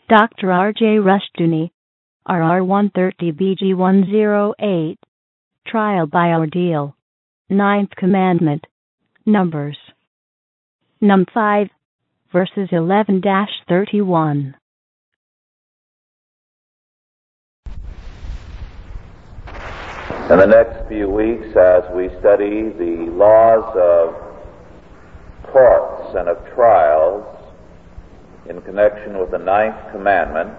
Dr. R.J. Rushdoony, RR 130 BG 108, Trial by Ordeal, Ninth Commandment, Numbers. Num 5, verses 11-31. In the next few weeks, as we study the laws of courts and of trials in connection with the Ninth Commandment,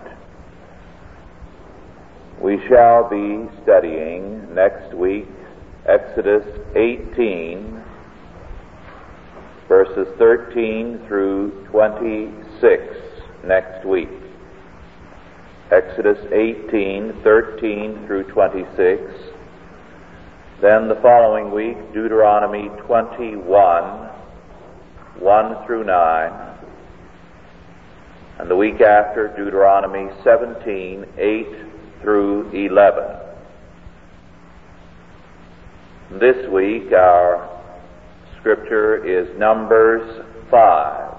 we shall be studying next week Exodus 18, verses 13 through 26 next week. Exodus 18, 13 through 26. Then the following week, Deuteronomy 21, 1 through 9. And the week after, Deuteronomy 17, 8 through 11. This week, our scripture is Numbers 5,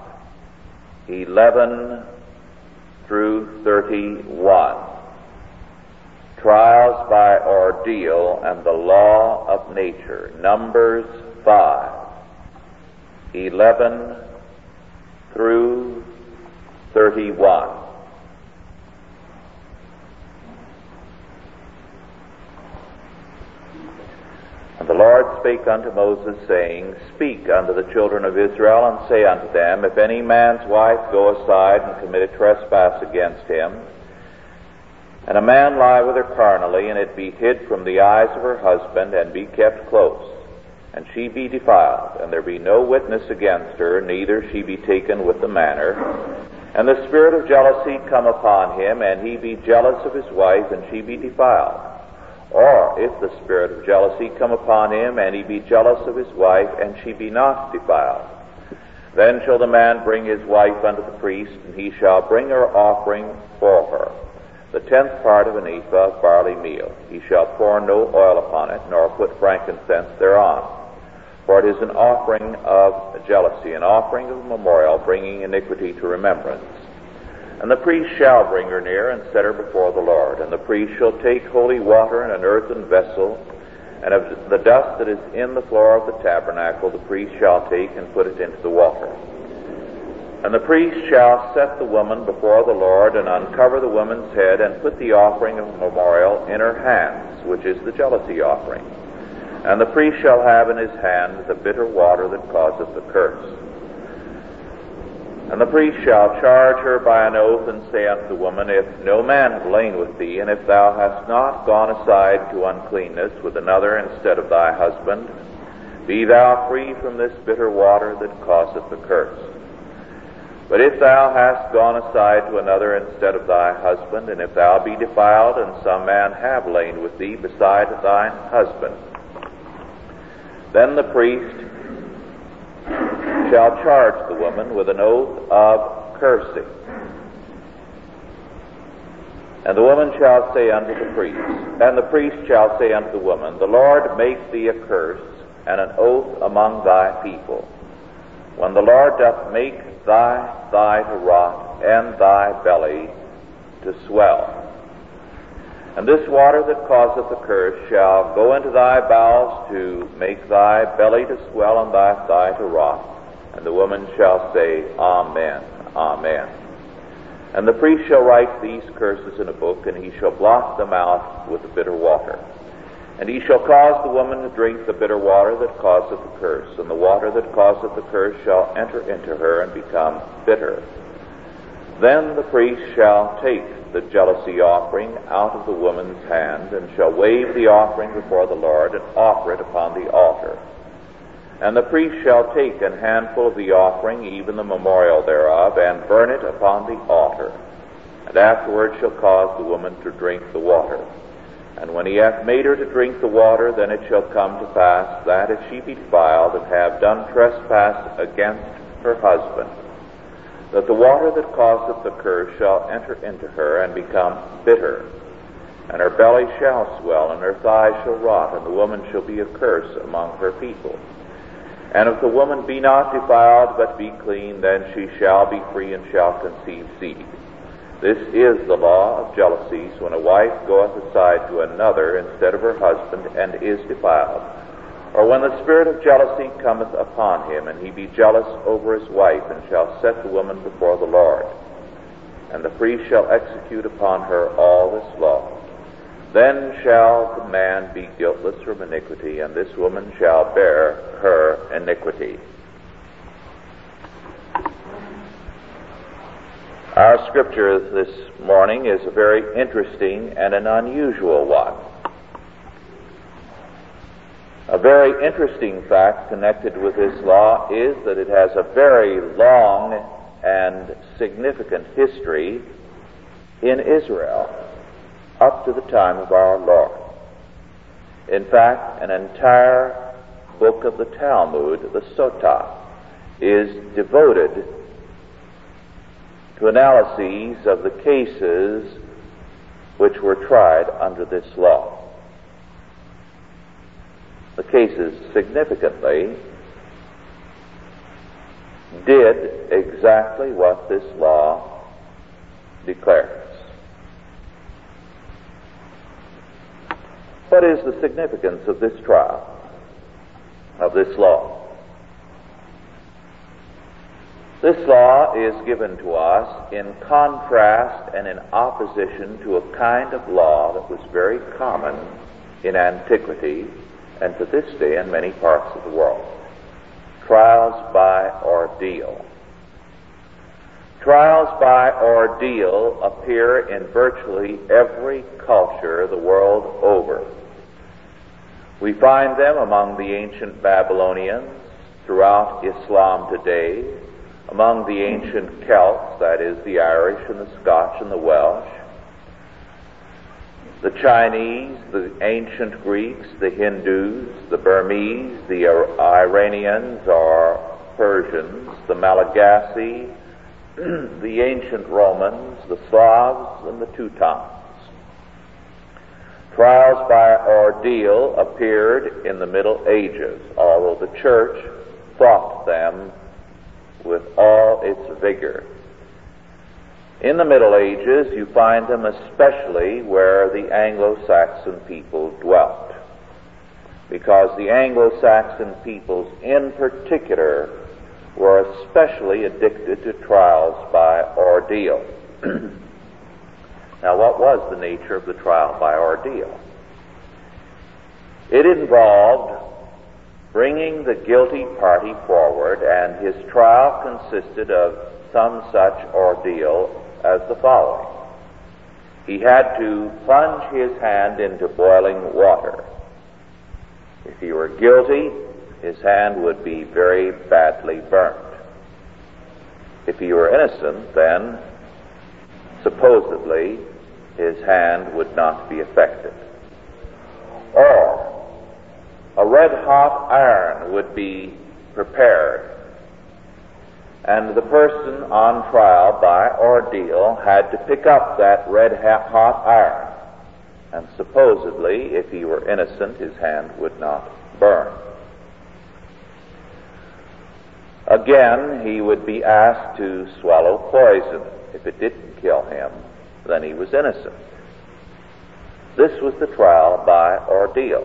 11 through 31. Trials by ordeal and the law of nature. Numbers 5, 11 through 31. And the Lord spake unto Moses, saying, Speak unto the children of Israel, and say unto them, If any man's wife go aside and commit a trespass against him, and a man lie with her carnally, and it be hid from the eyes of her husband, and be kept close, and she be defiled, and there be no witness against her, neither she be taken with the manner, and the spirit of jealousy come upon him, and he be jealous of his wife, and she be defiled. Or if the spirit of jealousy come upon him, and he be jealous of his wife, and she be not defiled, then shall the man bring his wife unto the priest, and he shall bring her offering for her, the 10th part of an ephah of barley meal. He shall pour no oil upon it, nor put frankincense thereon. For it is an offering of jealousy, an offering of memorial, bringing iniquity to remembrance. And the priest shall bring her near, and set her before the Lord. And the priest shall take holy water in an earthen vessel, and of the dust that is in the floor of the tabernacle the priest shall take and put it into the water. And the priest shall set the woman before the Lord, and uncover the woman's head, and put the offering of memorial in her hands, which is the jealousy offering. And the priest shall have in his hand the bitter water that causeth the curse. And the priest shall charge her by an oath, and say unto the woman, If no man have lain with thee, and if thou hast not gone aside to uncleanness with another instead of thy husband, be thou free from this bitter water that causeth the curse. But if thou hast gone aside to another instead of thy husband, and if thou be defiled, and some man have lain with thee beside thine husband, then the priest shall charge the woman with an oath of cursing. And the woman shall say unto the priest, and the priest shall say unto the woman, The Lord make thee a curse and an oath among thy people. When the Lord doth make thy thigh to rot, and thy belly to swell. And this water that causeth the curse shall go into thy bowels to make thy belly to swell and thy thigh to rot. And the woman shall say, Amen, Amen. And the priest shall write these curses in a book, and he shall blot them out with the bitter water. And he shall cause the woman to drink the bitter water that causeth the curse, and the water that causeth the curse shall enter into her and become bitter. Then the priest shall take the jealousy offering out of the woman's hand, and shall wave the offering before the Lord, and offer it upon the altar. And the priest shall take an handful of the offering, even the memorial thereof, and burn it upon the altar. And afterward shall cause the woman to drink the water. And when he hath made her to drink the water, then it shall come to pass that if she be defiled, and have done trespass against her husband, that the water that causeth the curse shall enter into her and become bitter, and her belly shall swell, and her thighs shall rot, and the woman shall be a curse among her people. And if the woman be not defiled, but be clean, then she shall be free and shall conceive seed. This is the law of jealousies, when a wife goeth aside to another instead of her husband, and is defiled. Or when the spirit of jealousy cometh upon him, and he be jealous over his wife, and shall set the woman before the Lord. And the priest shall execute upon her all this law. Then shall the man be guiltless from iniquity, and this woman shall bear her iniquity. Our scripture this morning is a very interesting and an unusual one. A very interesting fact connected with this law is that it has a very long and significant history in Israel up to the time of our Lord. In fact, an entire book of the Talmud, the Sotah, is devoted to analyses of the cases which were tried under this law. The cases significantly did exactly what this law declares. What is the significance of this trial, of this law? This law is given to us in contrast and in opposition to a kind of law that was very common in antiquity and to this day in many parts of the world. Trials by ordeal. Trials by ordeal appear in virtually every culture the world over. We find them among the ancient Babylonians, throughout Islam today, among the ancient Celts, that is, the Irish and the Scotch and the Welsh, the Chinese, the ancient Greeks, the Hindus, the Burmese, the Iranians or Persians, the Malagasy, the ancient Romans, the Slavs, and the Teutons. Trials by ordeal appeared in the Middle Ages, although the Church fought them with all its vigor. In the Middle Ages, you find them especially where the Anglo-Saxon people dwelt, because the Anglo-Saxon peoples in particular were especially addicted to trials by ordeal. Now, what was the nature of the trial by ordeal? It involved bringing the guilty party forward, and his trial consisted of some such ordeal as the following. He had to plunge his hand into boiling water. If he were guilty, his hand would be very badly burnt. If he were innocent, then supposedly his hand would not be affected. Or a red-hot iron would be prepared, and the person on trial by ordeal had to pick up that red-hot iron, and supposedly, if he were innocent, his hand would not burn. Again, he would be asked to swallow poison. If it didn't kill him, then he was innocent. This was the trial by ordeal.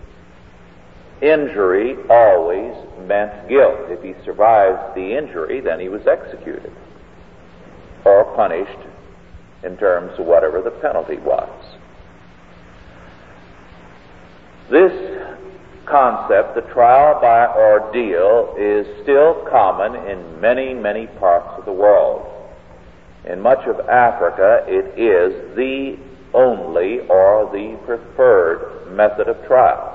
Injury always meant guilt. If he survived the injury, then he was executed or punished in terms of whatever the penalty was. This concept, the trial by ordeal, is still common in many, many parts of the world. In much of Africa, it is the only or the preferred method of trial.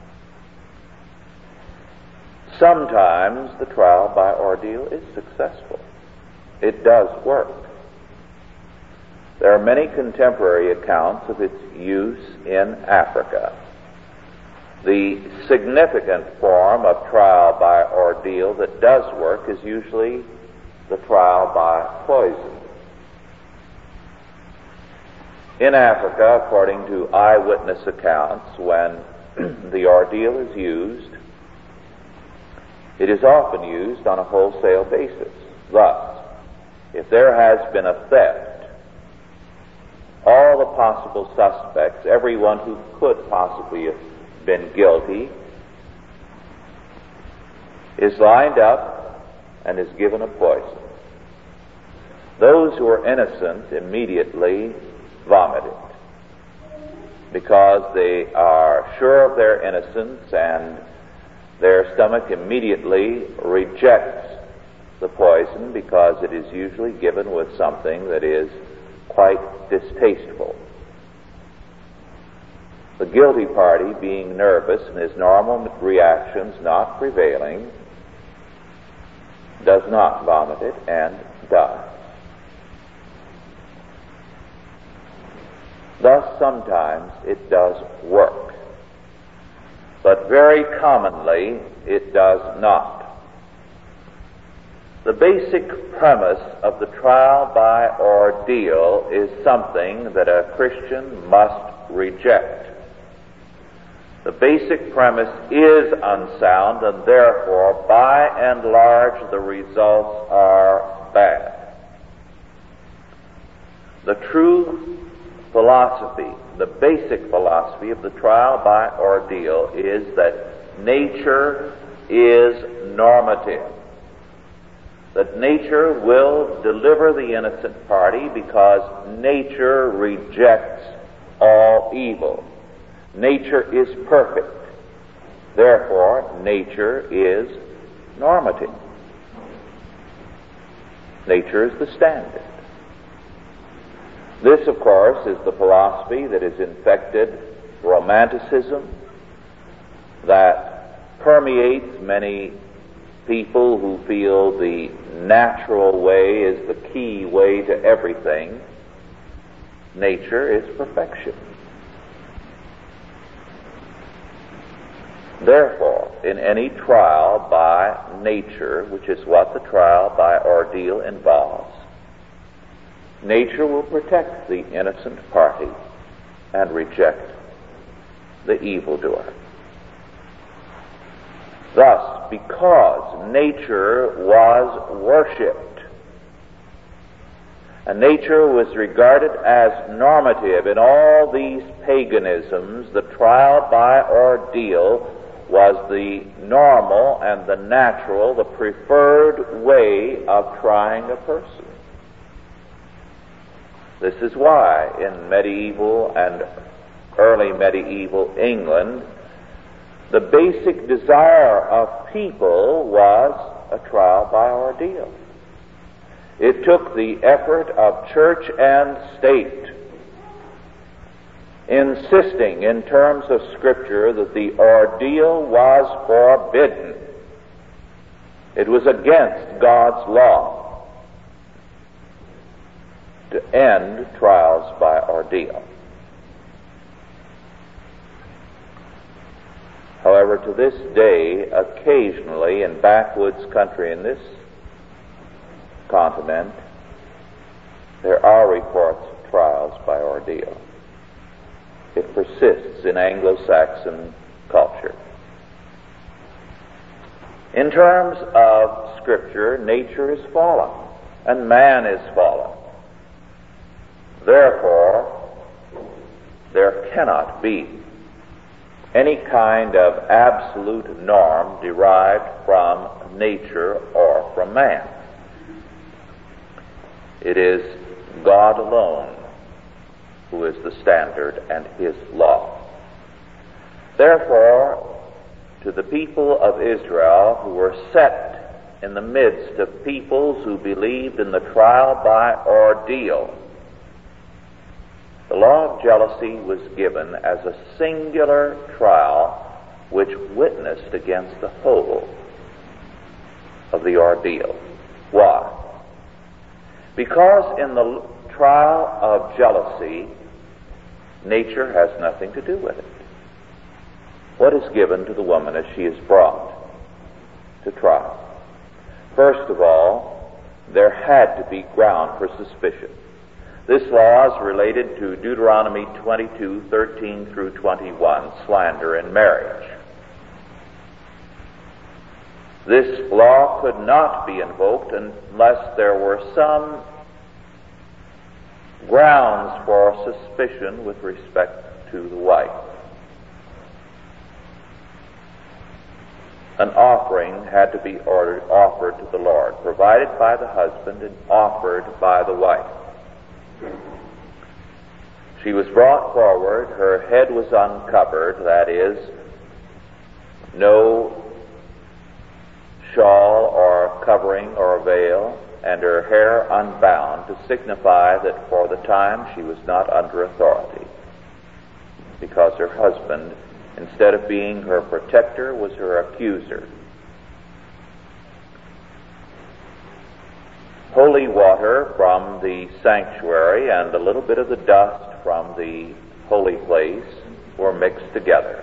Sometimes the trial by ordeal is successful. It does work. There are many contemporary accounts of its use in Africa. The significant form of trial by ordeal that does work is usually the trial by poison. In Africa, according to eyewitness accounts, when the ordeal is used, it is often used on a wholesale basis. Thus, if there has been a theft the possible suspects, everyone who could possibly have been guilty, is lined up and is given a poison. Those who are innocent immediately vomit it, because they are sure of their innocence, and their stomach immediately rejects the poison because it is usually given with something that is quite distasteful. The guilty party, being nervous and his normal reactions not prevailing, does not vomit it and dies. Thus, sometimes it does work, but very commonly it does not. The basic premise of the trial by ordeal is something that a Christian must reject. The basic premise is unsound, and therefore, by and large, the results are bad. The true philosophy, the basic philosophy of the trial by ordeal is that nature is normative. That nature will deliver the innocent party because nature rejects all evil. Nature is perfect. Therefore, nature is normative. Nature is the standard. This, of course, is the philosophy that has infected Romanticism, that permeates many people who feel the natural way is the key way to everything. Nature is perfection. Therefore, in any trial by nature, which is what the trial by ordeal involves, nature will protect the innocent party and reject the evildoer. Thus, because nature was worshipped, and nature was regarded as normative in all these paganisms, the trial by ordeal was the normal and the natural, the preferred way of trying a person. This is why in medieval and early medieval England, the basic desire of people was a trial by ordeal. It took the effort of church and state insisting in terms of Scripture that the ordeal was forbidden. It was against God's law to end trials by ordeal. However, to this day, occasionally in backwoods country in this continent, there are reports of trials by ordeal. It persists in Anglo-Saxon culture. In terms of Scripture, nature is fallen, and man is fallen. Therefore, there cannot be any kind of absolute norm derived from nature or from man. It is God alone who is the standard and His law. Therefore, to the people of Israel who were set in the midst of peoples who believed in the trial by ordeal, the law of jealousy was given as a singular trial which witnessed against the whole of the ordeal. Why? Because in the trial of jealousy, nature has nothing to do with it. What is given to the woman as she is brought to trial? First of all, there had to be ground for suspicion. This law is related to Deuteronomy 22:13 through 21, slander in marriage. This law could not be invoked unless there were some grounds for suspicion with respect to the wife. An offering had to be offered to the Lord, provided by the husband and offered by the wife. She was brought forward, her head was uncovered, that is, no shawl or covering or veil, and her hair unbound, to signify that for the time she was not under authority, because her husband, instead of being her protector, was her accuser. Holy water from the sanctuary and a little bit of the dust from the holy place were mixed together,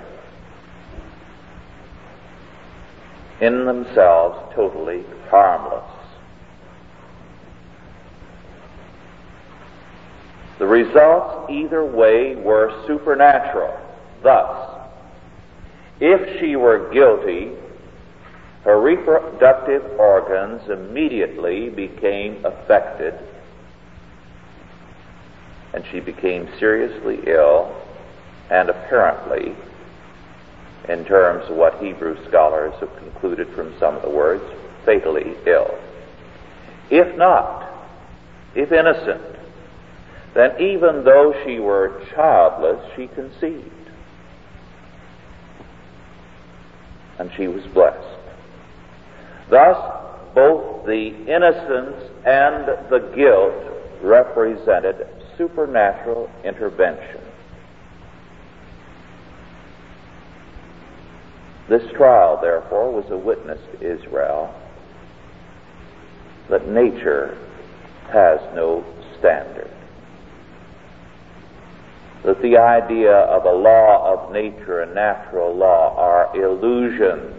in themselves totally harmless. The results either way were supernatural. Thus, if she were guilty, her reproductive organs immediately became affected, and she became seriously ill, and apparently, in terms of what Hebrew scholars have concluded from some of the words, fatally ill. If not, if innocent, then even though she were childless, she conceived. And she was blessed. Thus, both the innocence and the guilt represented supernatural intervention. This trial, therefore, was a witness to Israel that nature has no standard. That the idea of a law of nature and natural law are illusions.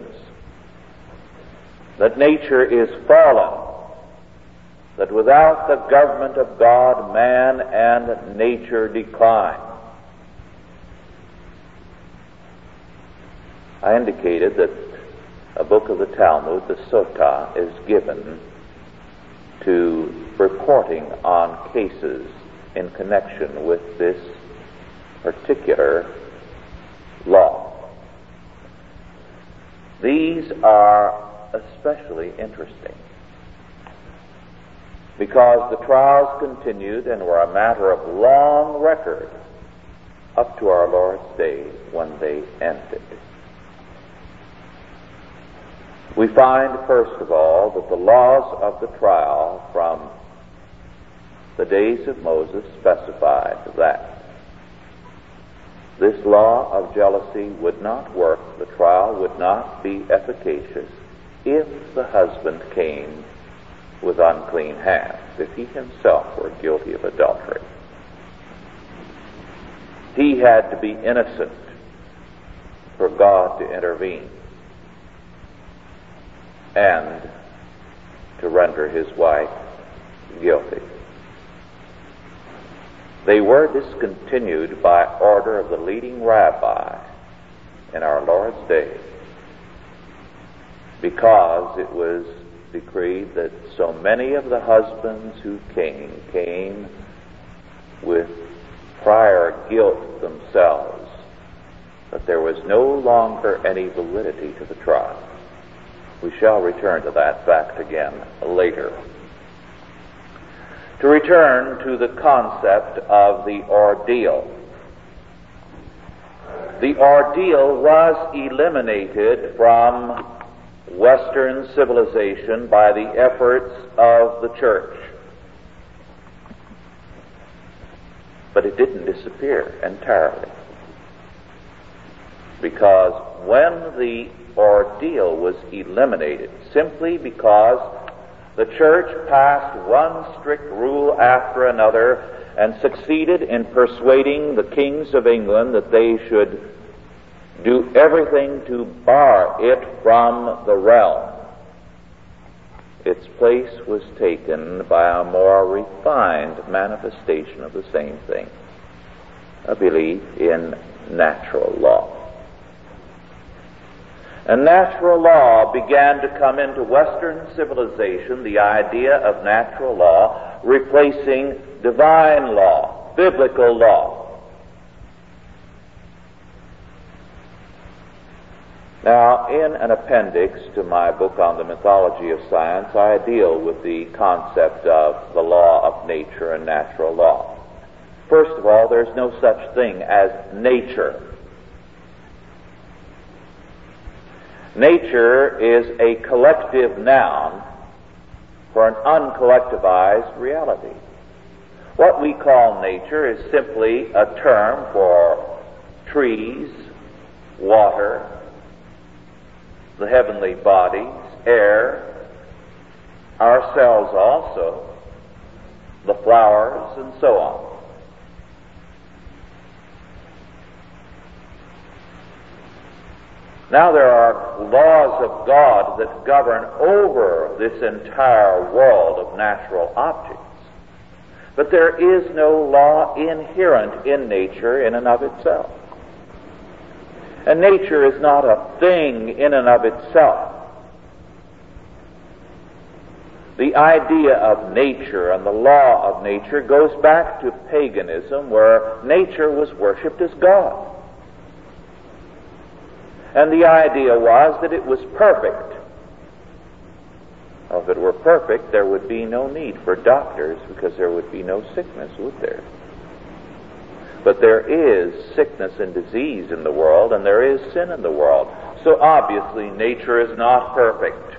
That nature is fallen. That without the government of God, man and nature decline. I indicated that a book of the Talmud, the Sotah, is given to reporting on cases in connection with this particular law. These are especially interesting because the trials continued and were a matter of long record up to our Lord's day when they ended. We find, first of all, that the laws of the trial from the days of Moses specified that this law of jealousy would not work, the trial would not be efficacious, if the husband came with unclean hands, if he himself were guilty of adultery. He had to be innocent for God to intervene and to render his wife guilty. They were discontinued by order of the leading rabbi in our Lord's day, because it was decreed that so many of the husbands who came with prior guilt themselves that there was no longer any validity to the trial. We shall return to that fact again later. To return to the concept of the ordeal. The ordeal was eliminated from Western civilization by the efforts of the church. But it didn't disappear entirely. Because when the ordeal was eliminated, simply because the church passed one strict rule after another and succeeded in persuading the kings of England that they should do everything to bar it from the realm, its place was taken by a more refined manifestation of the same thing, a belief in natural law. And natural law began to come into Western civilization, the idea of natural law, replacing divine law, biblical law. Now, in an appendix to my book on the mythology of science, I deal with the concept of the law of nature and natural law. First of all, there's no such thing as nature. Nature is a collective noun for an uncollectivized reality. What we call nature is simply a term for trees, water, the heavenly bodies, air, ourselves also, the flowers, and so on. Now there are laws of God that govern over this entire world of natural objects. But there is no law inherent in nature in and of itself. And nature is not a thing in and of itself. The idea of nature and the law of nature goes back to paganism, where nature was worshipped as God. And the idea was that it was perfect. Well, if it were perfect, there would be no need for doctors, because there would be no sickness, would there? But there is sickness and disease in the world, and there is sin in the world. So obviously, nature is not perfect.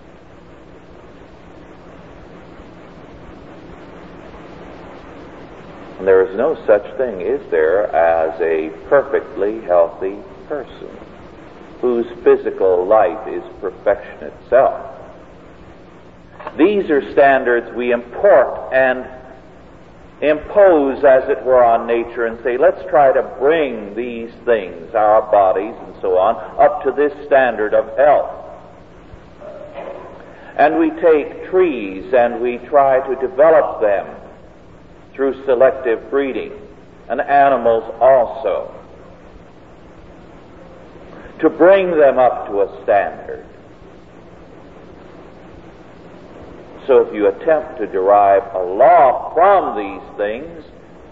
And there is no such thing, is there, as a perfectly healthy person whose physical life is perfection itself. These are standards we import and impose, as it were, on nature and say, let's try to bring these things, our bodies and so on, up to this standard of health. And we take trees and we try to develop them through selective breeding, and animals also, to bring them up to a standard. So if you attempt to derive a law from these things,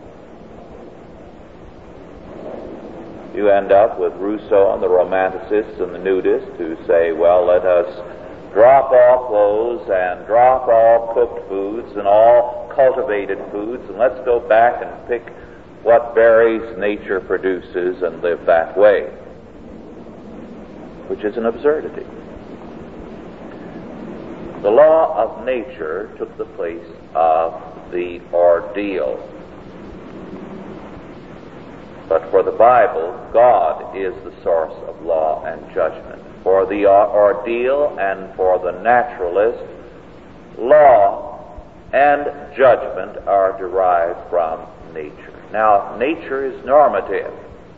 you end up with Rousseau and the Romanticists and the Nudists who say, well, let us drop all clothes and drop all cooked foods and all cultivated foods, and let's go back and pick what berries nature produces and live that way, which is an absurdity. The law of nature took the place of the ordeal. But for the Bible, God is the source of law and judgment. For the ordeal and for the naturalist, law and judgment are derived from nature. Now, nature is normative.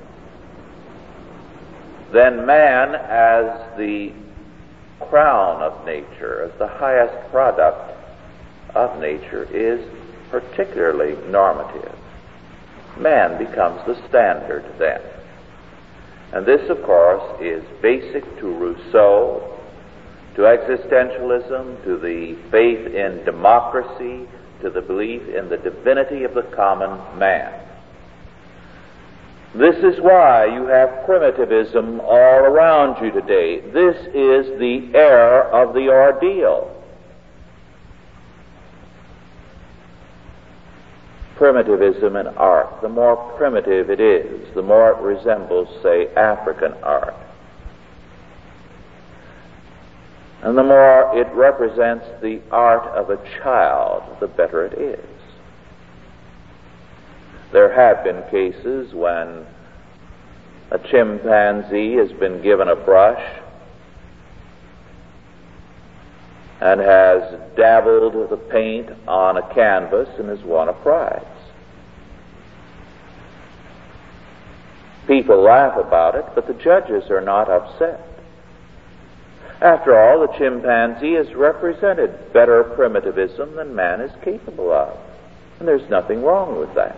Then man, as the crown of nature, as the highest product of nature, is particularly normative. Man becomes the standard then. And this, of course, is basic to Rousseau, to existentialism, to the faith in democracy, to the belief in the divinity of the common man. This is why you have primitivism all around you today. This is the error of the ordeal. Primitivism in art. The more primitive it is, the more it resembles, say, African art. And the more it represents the art of a child, the better it is. There have been cases when a chimpanzee has been given a brush and has dabbled the paint on a canvas and has won a prize. People laugh about it, but the judges are not upset. After all, the chimpanzee has represented better primitivism than man is capable of, and there's nothing wrong with that.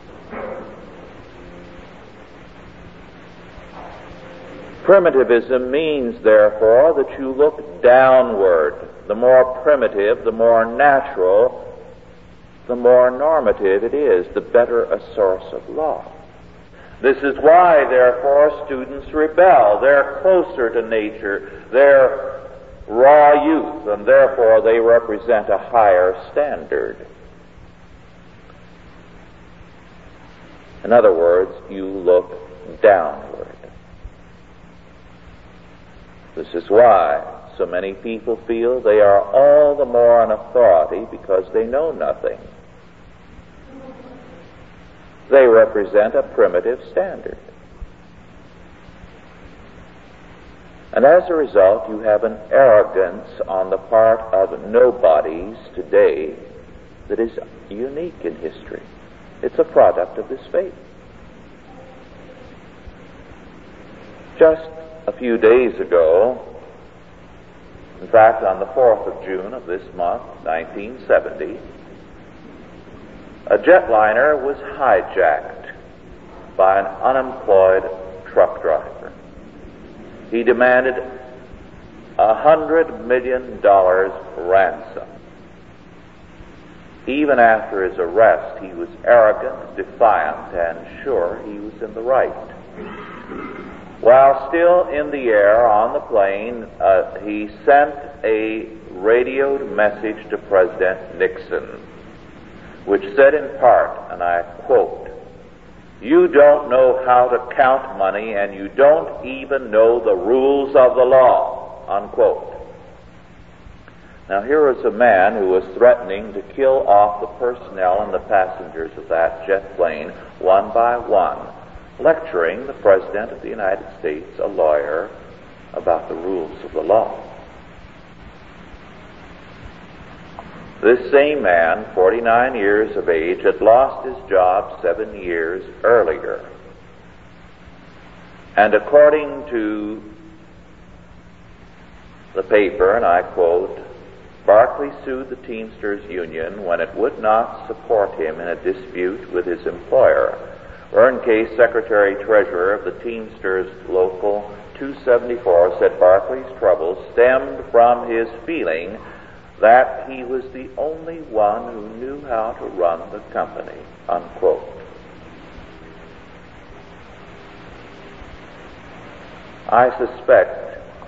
Primitivism means, therefore, that you look downward. The more primitive, the more natural the more normative it is, the better a source of law. This is why, therefore, students rebel. They're closer to nature. They're raw youth, and therefore they represent a higher standard. In other words, you look downward. This is why so many people feel they are all the more an authority because they know nothing. They represent a primitive standard. And as a result, you have an arrogance on the part of nobodies today that is unique in history. It's a product of this faith. Just a few days ago, in fact, on the 4th of June of this month, 1970, a jetliner was hijacked by an unemployed truck driver. He demanded $100 million ransom. Even after his arrest, he was arrogant, defiant, and sure he was in the right. While still in the air on the plane, he sent a radioed message to President Nixon, which said in part, and I quote, "You don't know how to count money, and you don't even know the rules of the law," unquote. Now here was a man who was threatening to kill off the personnel and the passengers of that jet plane one by one, lecturing the President of the United States, a lawyer, about the rules of the law. This same man, 49 years of age, had lost his job 7 years earlier. And according to the paper, and I quote, Barclay sued the Teamsters Union when it would not support him in a dispute with his employer. Vern Case, Secretary-Treasurer of the Teamsters Local 274, said Barclay's troubles stemmed from his feeling that he was the only one who knew how to run the company, unquote. I suspect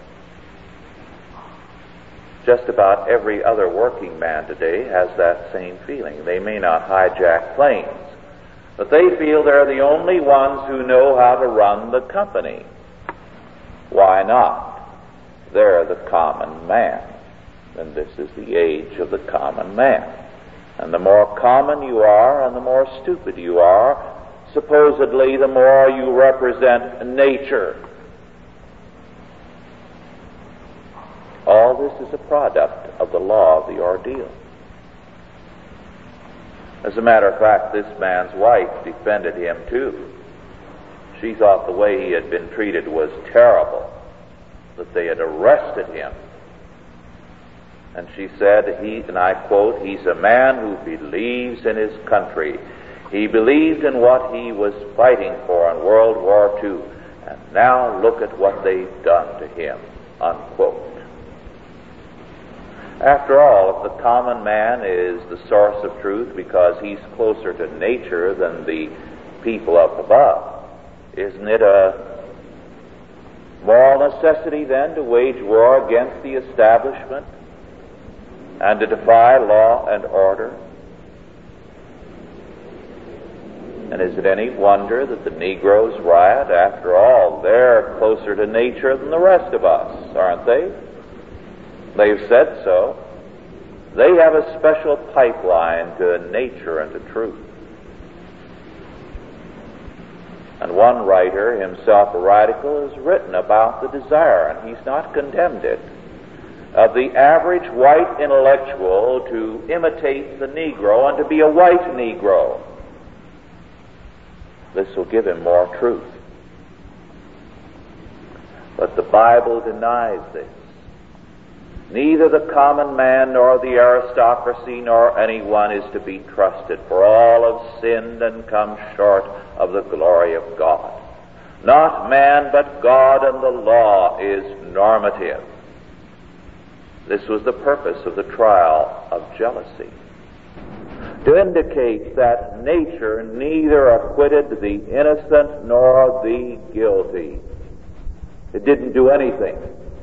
just about every other working man today has that same feeling. They may not hijack planes, but they feel they're the only ones who know how to run the company. Why not? They're the common man. And this is the age of the common man. And the more common you are and the more stupid you are, supposedly the more you represent nature. All this is a product of the law of the ordeal. As a matter of fact, this man's wife defended him too. She thought the way he had been treated was terrible, that they had arrested him. And she said, and I quote, "He's a man who believes in his country. He believed in what he was fighting for in World War II, and now look at what they've done to him," unquote. After all, if the common man is the source of truth because he's closer to nature than the people up above, isn't it a moral necessity then to wage war against the establishment and to defy law and order? And is it any wonder that the Negroes riot? After all, they're closer to nature than the rest of us, aren't they? They've said so. They have a special pipeline to nature and to truth. And one writer, himself a radical, has written about the desire, and he's not condemned it, of the average white intellectual to imitate the Negro and to be a white Negro. This will give him more truth. But the Bible denies this. Neither the common man nor the aristocracy nor anyone is to be trusted, for all have sinned and come short of the glory of God. Not man, but God, and the law is normative. This was the purpose of the trial of jealousy. to indicate that nature neither acquitted the innocent nor the guilty. It didn't do anything.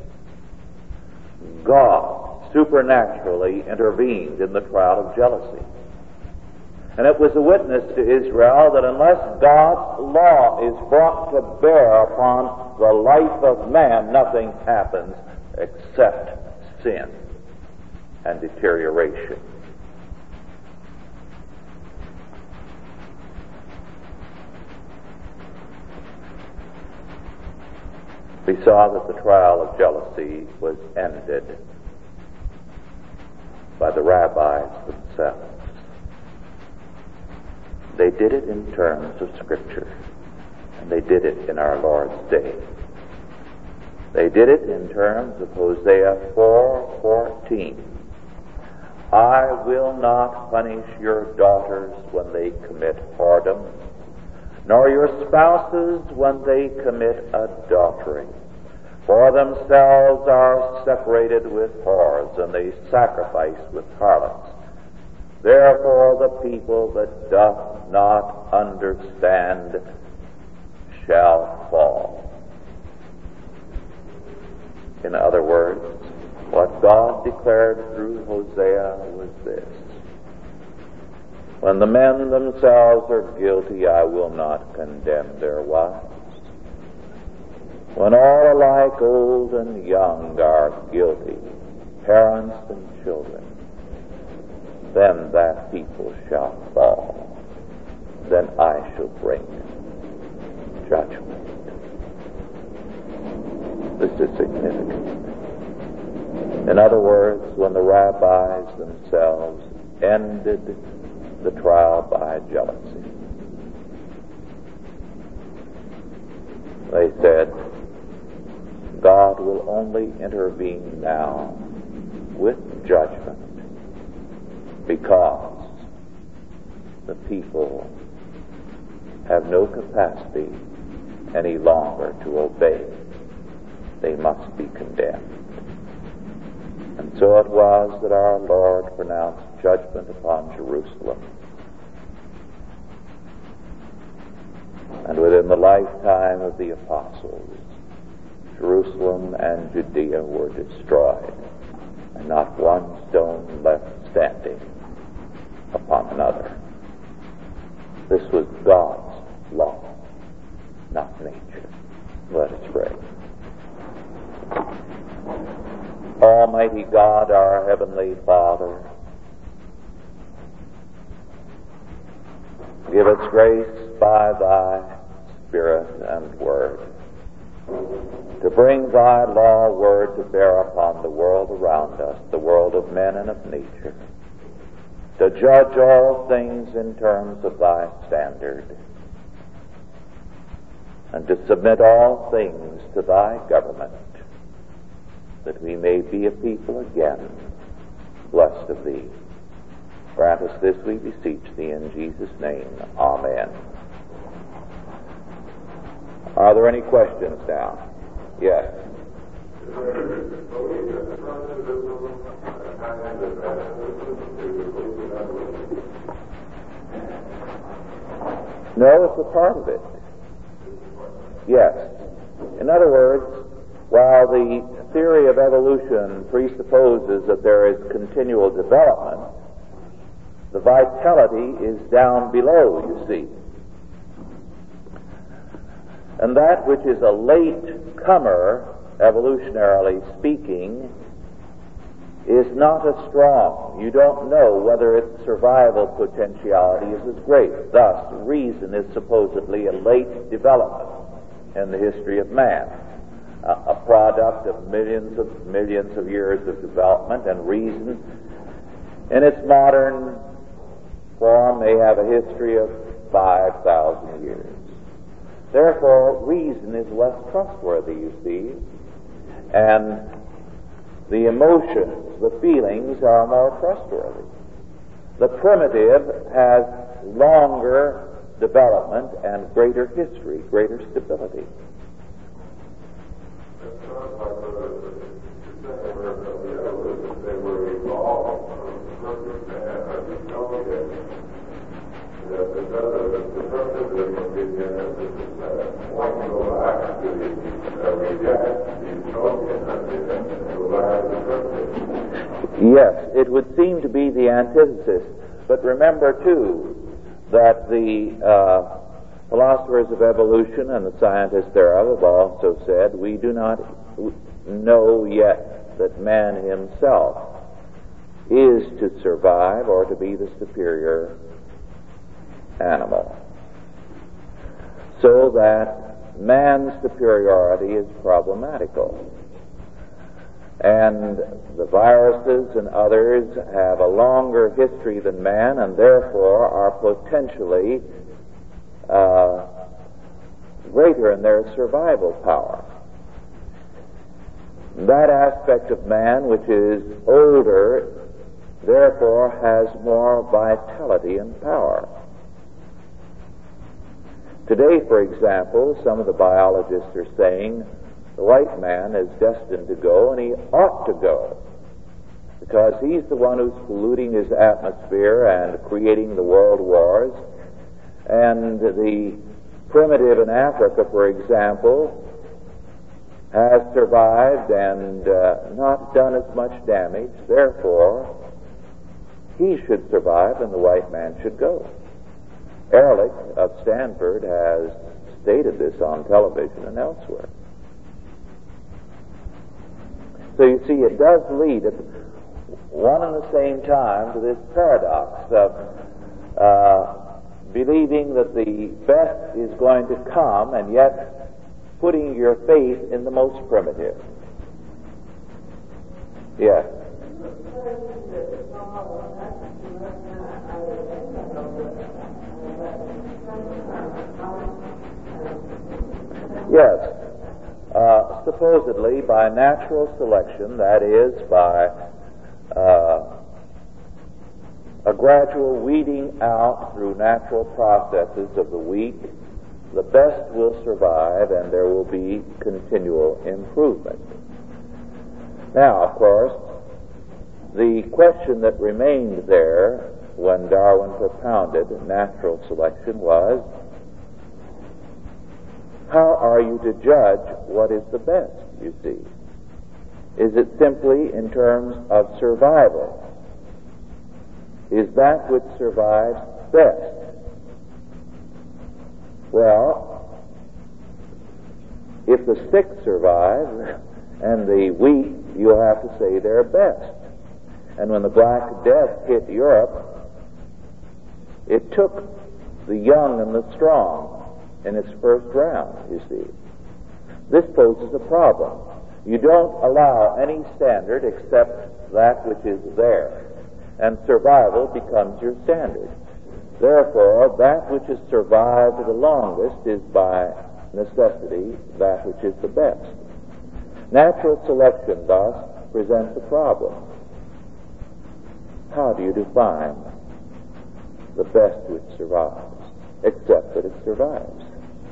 God supernaturally intervened in the trial of jealousy. And it was a witness to Israel that unless God's law is brought to bear upon the life of man, nothing happens except sin and deterioration. We saw that the trial of jealousy was ended by the rabbis themselves. They did it in terms of Scripture, and they did it in our Lord's day. They did it in terms of Hosea 4:14. I will not punish your daughters when they commit whoredom, nor your spouses when they commit adultery. For themselves are separated with whores, and they sacrifice with harlots. Therefore the people that doth not understand shall fall. In other words, what God declared through Hosea was this: when the men themselves are guilty, I will not condemn their wives. When all alike, old and young, are guilty, parents and children, then that people shall fall. Then I shall bring judgment. This is significant. In other words, when the rabbis themselves ended the trial by jealousy, they said, God will only intervene now with judgment because the people have no capacity any longer to obey. They must be condemned. And so it was that our Lord pronounced judgment upon Jerusalem. And within the lifetime of the apostles, Jerusalem and Judea were destroyed, and not one stone left standing upon another. This was God's law, not nature. Let us pray. Almighty God, our Heavenly Father, give us grace by Thy Spirit and Word to bring Thy law word to bear upon the world around us, the world of men and of nature, to judge all things in terms of Thy standard, and to submit all things to Thy government, that we may be a people again blessed of Thee. Grant us this, we beseech Thee, in Jesus' name. Amen. Are there any questions now? Yes. No, it's a part of it. Yes. In other words, while the theory of evolution presupposes that there is continual development, the vitality is down below, you see. And that which is a late comer, evolutionarily speaking, is not as strong. You don't know whether its survival potentiality is as great. Thus, reason is supposedly a late development in the history of man, a product of millions of years of development, and reason in its modern form may have a history of 5,000 years. Therefore, reason is less trustworthy, you see, and the emotions, the feelings are more trustworthy. The primitive has longer development and greater history, greater stability. Yes, it would seem to be the antithesis. But remember, too, that the philosophers of evolution and the scientists thereof have also said we do not know yet that man himself is to survive or to be the superior animal. So that man's superiority is problematical. And the viruses and others have a longer history than man and therefore are potentially greater in their survival power. That aspect of man which is older therefore has more vitality and power. Today, for example, some of the biologists are saying the white man is destined to go, and he ought to go, because he's the one who's polluting his atmosphere and creating the world wars. And the primitive in Africa, for example, has survived and not done as much damage. Therefore, he should survive and the white man should go. Ehrlich of Stanford has stated this on television and elsewhere. So you see, it does lead at one and the same time to this paradox of believing that the best is going to come and yet putting your faith in the most primitive. Yes. Yes. Supposedly by natural selection, that is, by a gradual weeding out through natural processes of the weak, the best will survive and there will be continual improvement. Now, of course, the question that remained there when Darwin propounded natural selection was, how are you to judge what is the best, you see? Is it simply in terms of survival? Is that which survives best? Well, if the sick survive and the weak, you'll have to say they're best. And when the Black Death hit Europe, it took the young and the strong in its first round, you see. This poses a problem. You don't allow any standard except that which is there, and survival becomes your standard. Therefore, that which has survived the longest is by necessity that which is the best. Natural selection thus presents a problem. How do you define the best which survives, except that it survives?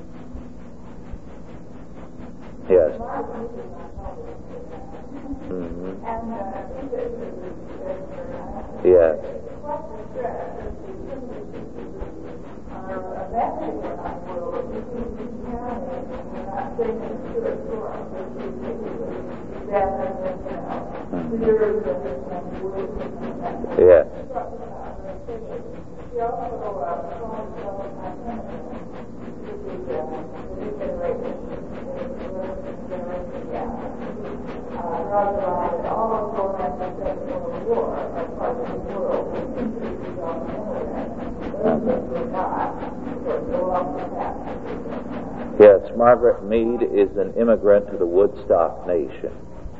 Yes. Mm-hmm. Yes. Yes. Yes, Margaret Mead is an immigrant to the Woodstock Nation.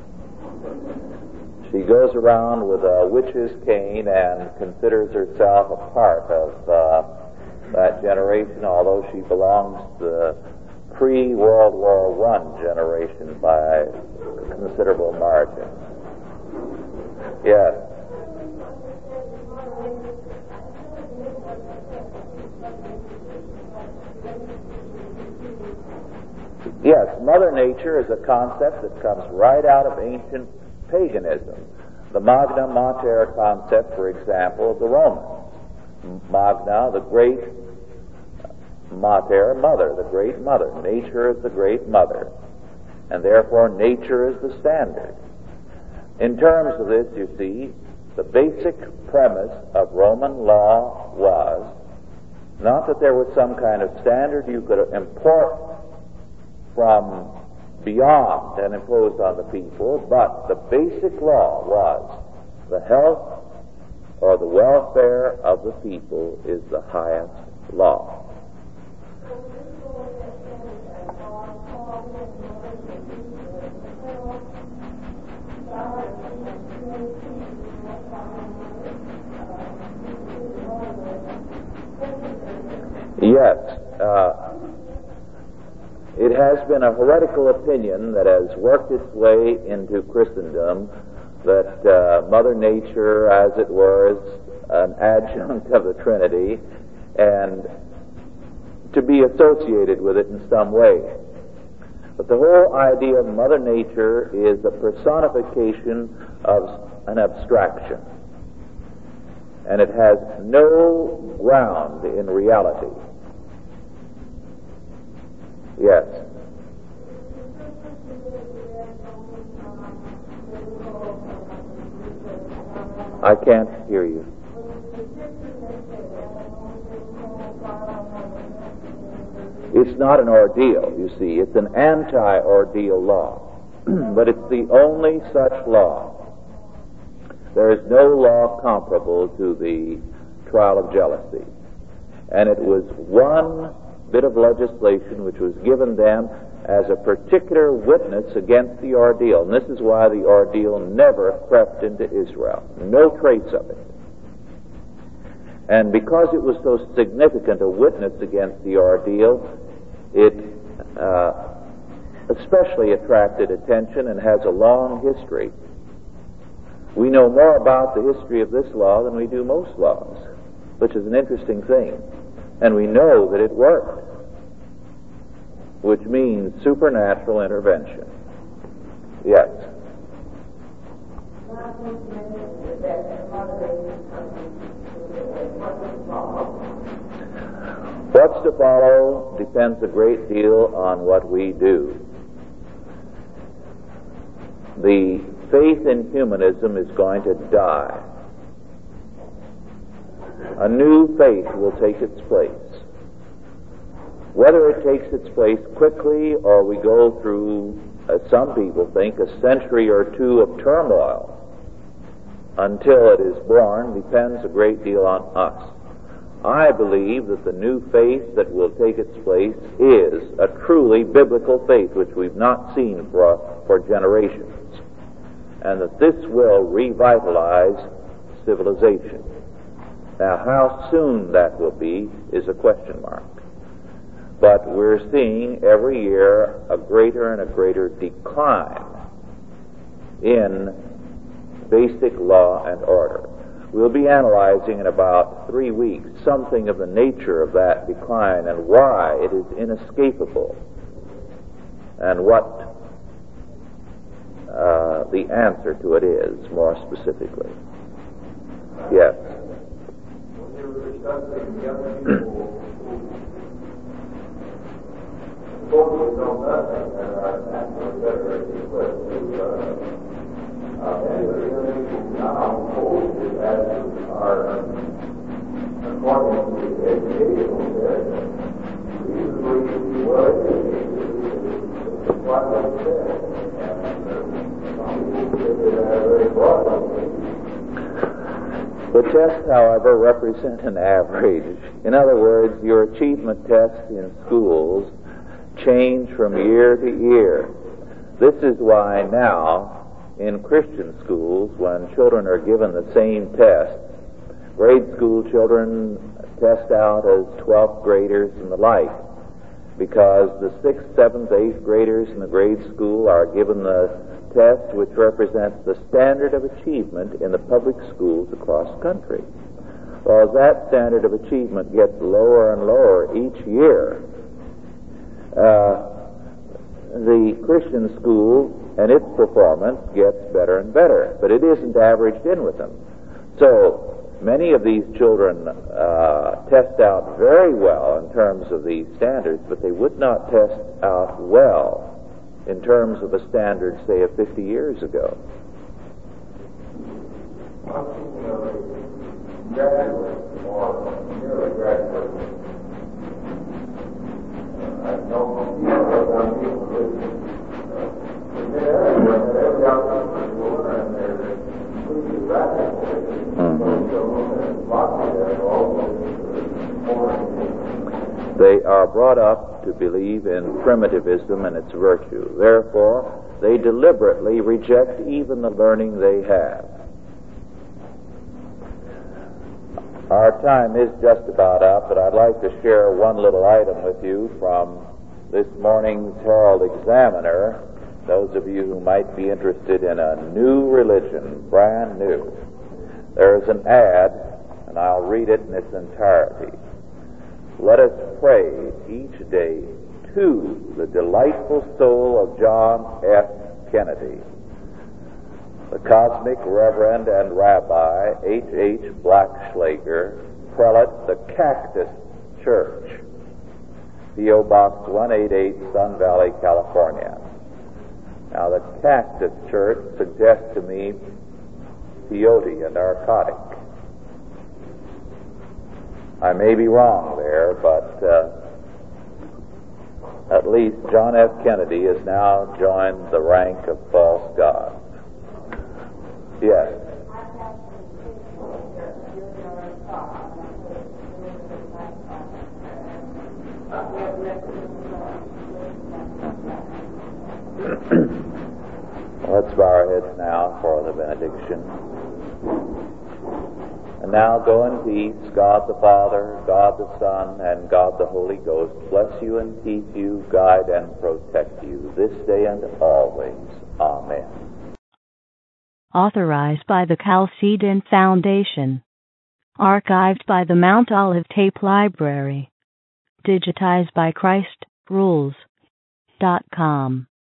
She goes around with a witch's cane and considers herself a part of that generation, although she belongs to the pre-World War I generation by a considerable margin. Yes. Yes, Mother Nature is a concept that comes right out of ancient paganism. The Magna Mater concept, for example, of the Romans. Magna, the great; Mater, mother, the great mother. Nature is the great mother. And therefore nature is the standard. In terms of this, you see, the basic premise of Roman law was not that there was some kind of standard you could import from beyond and imposed on the people, but the basic law was the health or the welfare of the people is the highest law. Yes, it has been a heretical opinion that has worked its way into Christendom that Mother Nature, as it were, is an adjunct of the Trinity and to be associated with it in some way. But the whole idea of Mother Nature is a personification of an abstraction, and it has no ground in reality. Yes. I can't hear you. It's not an ordeal, you see. It's an anti-ordeal law. But it's the only such law. There is no law comparable to the trial of jealousy. And it was one bit of legislation which was given them as a particular witness against the ordeal. And this is why the ordeal never crept into Israel. No trace of it. And because it was so significant a witness against the ordeal, it especially attracted attention and has a long history. We know more about the history of this law than we do most laws, which is an interesting thing. And we know that it worked, which means supernatural intervention. Yes. What's to follow depends a great deal on what we do. The faith in humanism is going to die. A new faith will take its place. Whether it takes its place quickly or we go through, as some people think, a century or two of turmoil until it is born depends a great deal on us. I believe that the new faith that will take its place is a truly biblical faith which we've not seen for generations, and that this will revitalize civilization. Now, how soon that will be is a question mark. But we're seeing every year a greater and a greater decline in basic law and order. We'll be analyzing in about 3 weeks something of the nature of that decline and why it is inescapable and what the answer to it is, more specifically. Yes. When they were discussing young people who totally know nothing and are naturally better equipped to anyway, young people now hold it as are according to the educational standard reasonably well educated is what they said. And some people say that are very broadly. The tests, however, represent an average. In other words, your achievement tests in schools change from year to year. This is why now, in Christian schools, when children are given the same tests, grade school children test out as 12th graders and the like, because the 6th, 7th, 8th graders in the grade school are given the test which represents the standard of achievement in the public schools across the country. Well, as that standard of achievement gets lower and lower each year, the Christian school and its performance gets better and better, but it isn't averaged in with them. So many of these children test out very well in terms of these standards, but they would not test out well in terms of the standards, say, of 50 years ago. I'm thinking of a graduate or nearly graduate. I know young people who get every opportunity to learn, and they're completely radical. They are brought up to believe in primitivism and its virtue. Therefore, they deliberately reject even the learning they have. Our time is just about up, but I'd like to share one little item with you from this morning's Herald Examiner. Those of you who might be interested in a new religion, brand new. There is an ad, and I'll read it in its entirety. Let us pray each day to the delightful soul of John F. Kennedy. The Cosmic Reverend and Rabbi H.H. Blackschlager, Prelate, the Cactus Church, P.O. Box 188, Sun Valley, California. Now, the Cactus Church suggests to me peyote and narcotic. I may be wrong there, but at least John F. Kennedy has now joined the rank of false gods. Yes. Let's bow our heads now for the benediction. And now go in peace. God the Father, God the Son, and God the Holy Ghost bless you and keep you, guide and protect you this day and always. Amen. Authorized by the Chalcedon Foundation. Archived by the Mount Olive Tape Library. Digitized by ChristRules.com.